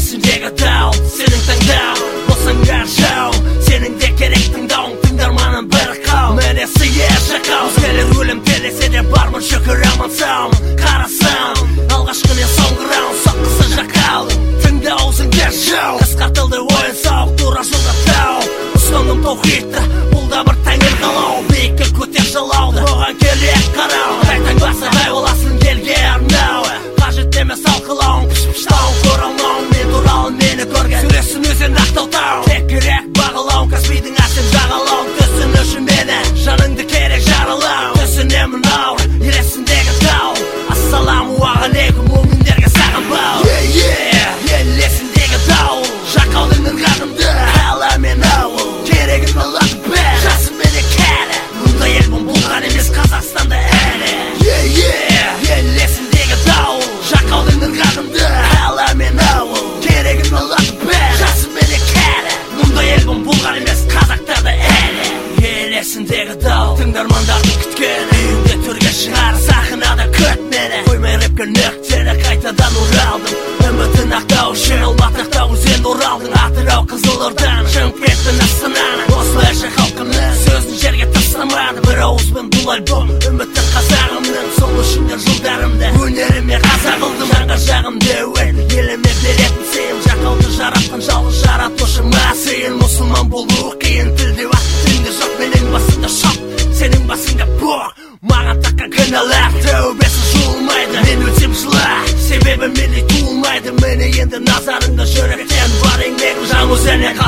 есіндегі дау, сенің таңдау болсаң жау, сенің де керек тыңдауың, тыңдарманым бір қау. Міне сыйы жақау, өзгелер өлім телесе де бармын, шүкір аман саумын. Қарасам алғашқы мен соңғы раунд, соққысы жақаудың тыңдаусың де жау. Қысқартылды ойын сауық, тура жолда тау, ұстаным таухидты, бұл да бір тәңір қалау. Биікке көтер жалауды, оған керек қарау. Қайтаң басы қай боласын елге арнау, қажет емес алқылауың, піш-піштауың, көр алмауың. Мен туралы мені көрген сүресін өзен ақталтау, тек керек бағалауың, Каспийдің әсем жағалауың. Түсін үшін мені, жаныңды керек жаралау. Түсінемін ауыр, елесіндегі тау. Ассаламуағалейкум, мүміндерге саған бау. Ел есіндегі дау, жақаудың ырғағымды қала мен ауыл, керегін алады бәрі, жасым мені кәрі. Мұндай ел бұлған емес Қазақстанда әлі. Ел есіндегі дау, жақаудың ырғағымды қала мен ауыл, керегін алады бәрі, жасым мені кәрі. Мұндай ел бұлған емес Қазақтарда әлі. Ел есіндегі дау, тыңдармандардың күткені, үйінде түрге шығар, сахнада күт мені. Қоймай рэпке нүктені, қайтадан оралдым. Үмітін ақтау үшін Алматыға өзен оралдың. Атырау Қызылордан, Шымкенттің Астананы, осылайша халқымның сөзін жерге тастамады. Бір ауызбен бұл альбом үмітті қазағымның, сол үшін де жылдарымды өнеріме қазақ қылдым. Жанға жағымды өт, еліме беретін сыйым, жақауды жаратқан жалғыз жаратушыма сыйын. Мұсылман болу қиын, тілде уақыт тілінде жоқ, менің басымда шоқ, сенің басыңда боқ. Маған таққан кінәлар тәубесі жуылмайды, мен өтсем жыла, себебі менде туылмайды. Мені енді назарыңда жүректен бар еңбегім, жан өзіне